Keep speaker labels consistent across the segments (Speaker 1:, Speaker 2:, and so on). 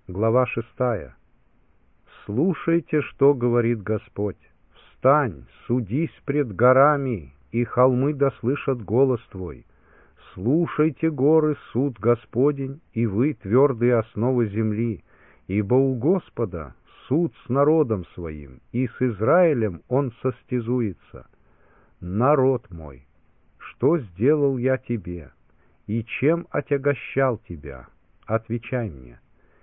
Speaker 1: Глава 6. Слушайте, что говорит Господь. Встань, судись пред горами, и холмы да слышат голос Твой. Слушайте, горы, суд Господень, и вы, твердые основы земли, ибо у Господа суд с народом своим, и с Израилем он состязуется. Народ мой, что сделал я тебе, и чем отягощал тебя? Отвечай мне.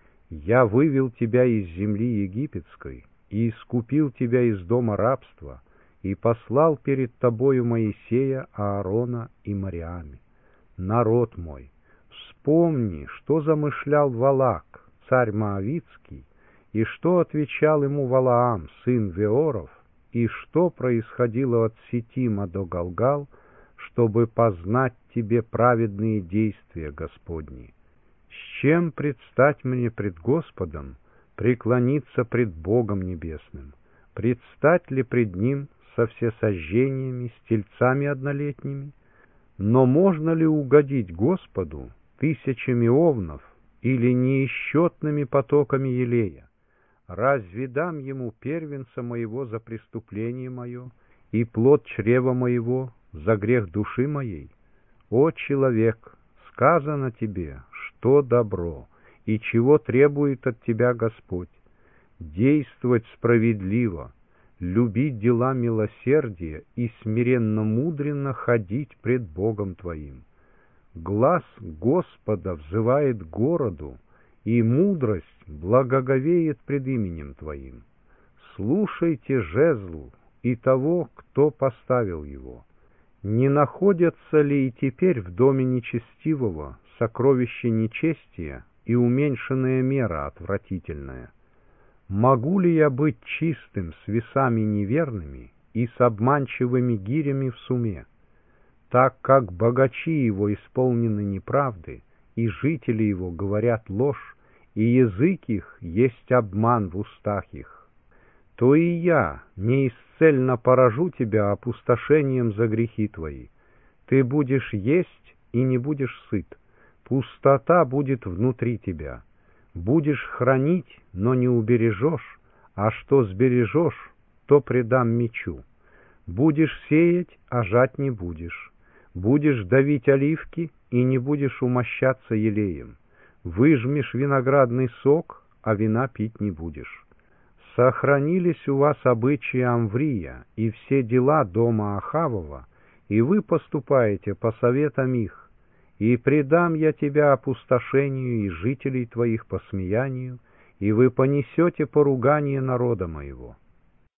Speaker 1: Я вывел тебя из земли египетской и искупил тебя из дома рабства, и послал перед тобою Моисея, Аарона и Мариами. Народ мой, вспомни, что замышлял Валак, царь Моавицкий, и что отвечал ему Валаам, сын Веоров, и что происходило от Ситима до Галгал, чтобы познать тебе праведные действия Господни. С чем предстать мне пред Господом, преклониться пред Богом Небесным? Предстать ли пред Ним со всесожжениями, с тельцами однолетними? Но можно ли угодить Господу тысячами овнов или неисчетными потоками елея? Разве дам Ему первенца моего за преступление мое и плод чрева моего за грех души моей? О человек, сказано тебе, что добро, и чего требует от тебя Господь: действовать справедливо, любить дела милосердия и смиренно-мудренно ходить пред Богом твоим. Глас Господа взывает к городу, и мудрость благоговеет пред именем твоим. Слушайте жезлу и того, кто поставил его. Не находятся ли и теперь в доме нечестивого сокровище нечестия и уменьшенная мера отвратительная? Могу ли я быть чистым с весами неверными и с обманчивыми гирями в суме? Так как богачи его исполнены неправды, и жители его говорят ложь, и язык их есть обман в устах их, то и я неисцельно поражу тебя опустошением за грехи твои. Ты будешь есть и не будешь сыт, пустота будет внутри тебя. Будешь хранить, но не убережешь, а что сбережешь, то предам мечу. Будешь сеять, а жать не будешь. Будешь давить оливки, и не будешь умощаться елеем. Выжмешь виноградный сок, а вина пить не будешь. Сохранились у вас обычаи Амврия и все дела дома Ахавова, и вы поступаете по советам их. И предам я тебя опустошению и жителей твоих посмеянию, и вы понесете поругание народа моего.